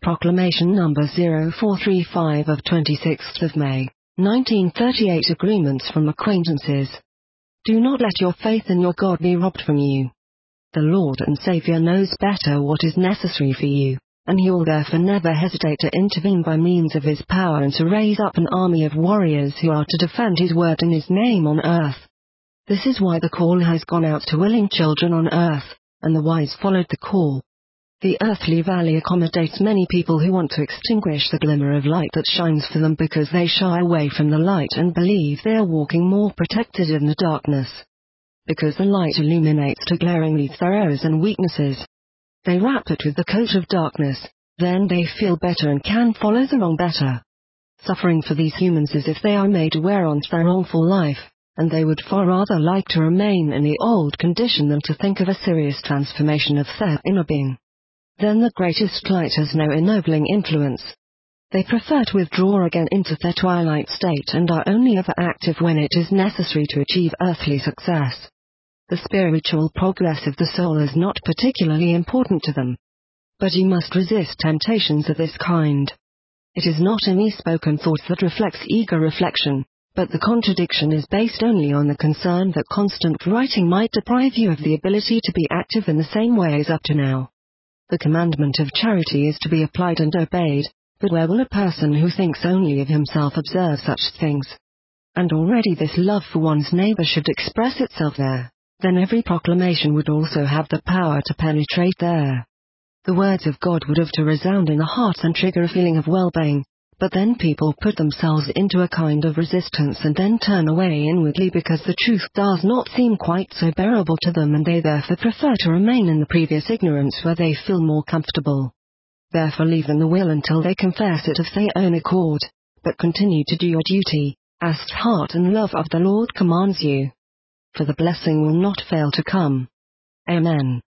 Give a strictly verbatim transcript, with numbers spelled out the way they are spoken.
Proclamation number zero four three five of twenty-sixth of May, nineteen thirty-eight. Agreements from acquaintances. Do not let your faith in your God be robbed from you. The Lord and Savior knows better what is necessary for you, and he will therefore never hesitate to intervene by means of his power and to raise up an army of warriors who are to defend his word and his name on earth. This is why the call has gone out to willing children on earth, and the wise followed the call. The earthly valley accommodates many people who want to extinguish the glimmer of light that shines for them because they shy away from the light and believe they are walking more protected in the darkness. Because the light illuminates too glaringly their errors and weaknesses. They wrap it with the coat of darkness, then they feel better and can follow the wrong better. Suffering for these humans is if they are made aware on their wrongful life, and they would far rather like to remain in the old condition than to think of a serious transformation of their inner being. Then the greatest light has no ennobling influence. They prefer to withdraw again into their twilight state and are only ever active when it is necessary to achieve earthly success. The spiritual progress of the soul is not particularly important to them. But you must resist temptations of this kind. It is not any spoken thought that reflects eager reflection, but the contradiction is based only on the concern that constant writing might deprive you of the ability to be active in the same way as up to now. The commandment of charity is to be applied and obeyed, but where will a person who thinks only of himself observe such things? And already this love for one's neighbor should express itself there, then every proclamation would also have the power to penetrate there. The words of God would have to resound in the heart and trigger a feeling of well-being, but then people put themselves into a kind of resistance and then turn away inwardly because the truth does not seem quite so bearable to them and they therefore prefer to remain in the previous ignorance where they feel more comfortable. Therefore leave them the will until they confess it of their own accord, but continue to do your duty, as the heart and love of the Lord commands you. For the blessing will not fail to come. Amen.